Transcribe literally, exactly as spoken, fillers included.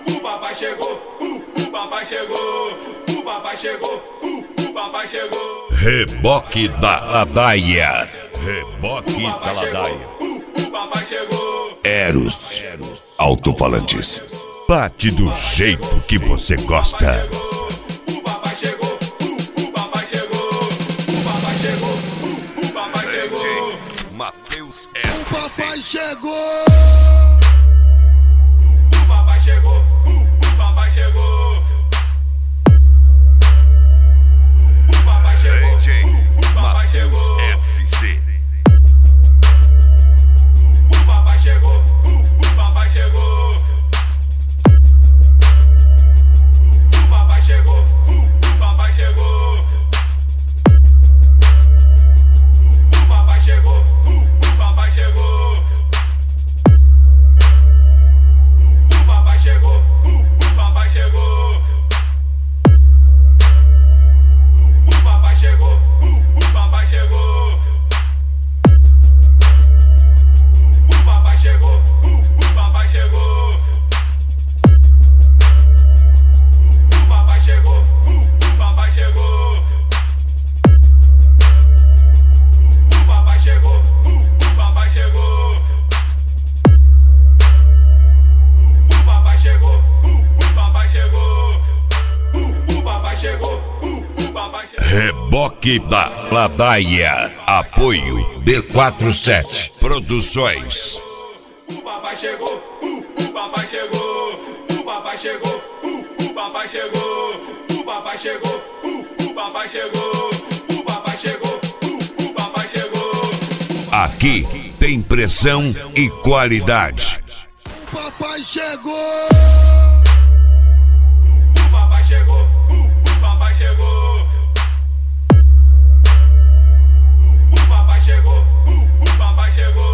o papai chegou, o, o papai chegou, o papai chegou, o, o papai chegou. Reboque da Ladaia. Reboque da Ladaia. O, o papai chegou. Eros Alto-falantes. Bate do jeito que você gosta. O papai chegou, o, o papai chegou, o papai chegou, o, o papai chegou. Matheus O papai chegou. O papai chegou, o, o papai chegou. O papai chegou, o papai chegou. S C. O papai chegou, o, o papai chegou. O papai chegou, o, o papai chegou. O papai chegou, o, o papai chegou. O papai chegou, o, o papai chegou. O papai chegou, o, o papai chegou. O papai chegou, o, o papai chegou. O papai chegou, o, o papai chegou. O papai chegou, o, o papai chegou. O papai chegou, o, o papai chegou. O, o papai chegou, o, o papai chegou. Reboque da Ladaia. Apoio D quarenta e sete Produções. O papai chegou, o, o papai chegou. O papai chegou, o, o papai chegou. O papai chegou, o, o papai chegou. O papai chegou, o, o papai chegou. Aqui tem pressão e qualidade. O papai chegou. O papai chegou, o, o papai chegou. O papai chegou, o, o papai chegou.